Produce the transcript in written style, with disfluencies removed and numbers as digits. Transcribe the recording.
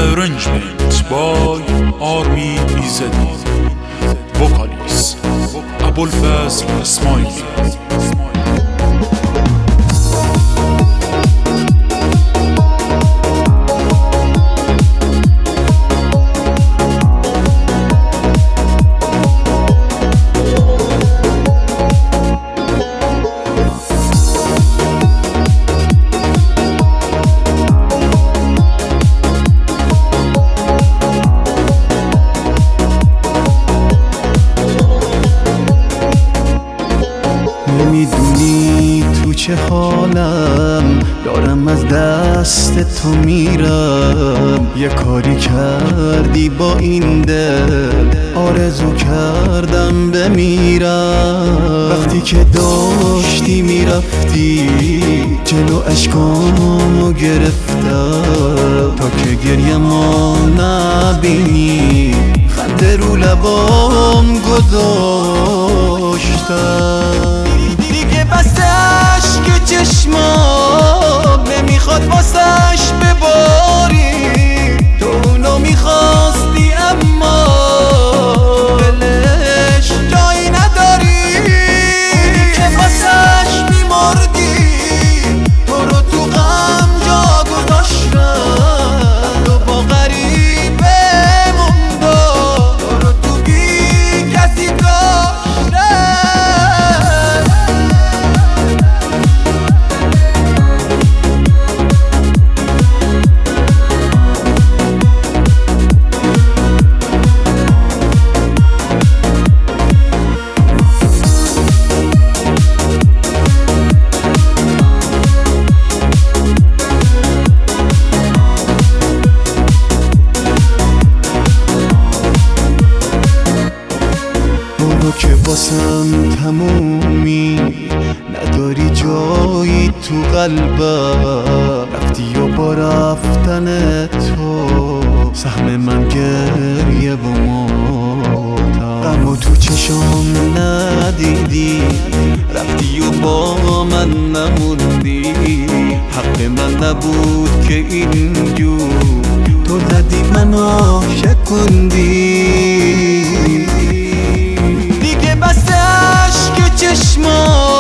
arrangement by Army Izzadi. Vocalist Abulfazl Ismaili. نمیدونی تو چه حالم، دارم از دست تو میرم. یه کاری کردی با این دل، آرزو کردم بمیرم. وقتی که داشتی میرفتی جلو اشکامو گرفتم، تا که گریه‌مو نبینی خنده رو لبام گذاشتم. دیگه بس اشک چشمام نمیخواد واسش بباری، تو اونو میخواستی اما دلش جایی نداری. اونی که واسش میمردی تو رو تو غم جا گذاشتم، تو با غریبه موندم، تو رو تو بی کسی که واسم تمومی، نداری جایی تو قلبم. رفتی و با رفتن تو سهم من گریه و موتم. غمو تو چشام ندیدی، رفتی و با من نموندی. حق من نبود که اینجور تو زدی منو شکوندی. بس اشک چشمام